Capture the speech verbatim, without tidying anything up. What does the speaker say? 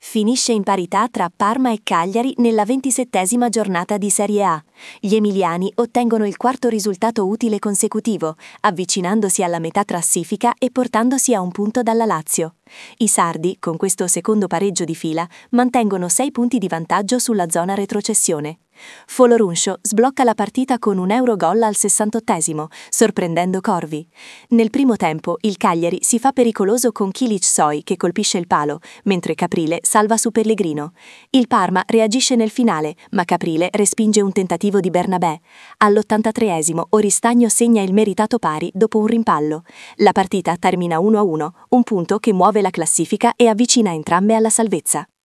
Finisce in parità tra Parma e Cagliari nella ventisettesima giornata di Serie A. Gli emiliani ottengono il quarto risultato utile consecutivo, avvicinandosi alla metà classifica e portandosi a un punto dalla Lazio. I sardi, con questo secondo pareggio di fila, mantengono sei punti di vantaggio sulla zona retrocessione. Folorunsho sblocca la partita con un Eurogol al sessantottesimo, sorprendendo Corvi. Nel primo tempo il Cagliari si fa pericoloso con Kilic Soi che colpisce il palo, mentre Caprile salva su Pellegrino. Il Parma reagisce nel finale, ma Caprile respinge un tentativo di Bernabé. All'ottantatreesimo Oristagno segna il meritato pari dopo un rimpallo. La partita termina uno a uno, un punto che muove la classifica e avvicina entrambe alla salvezza.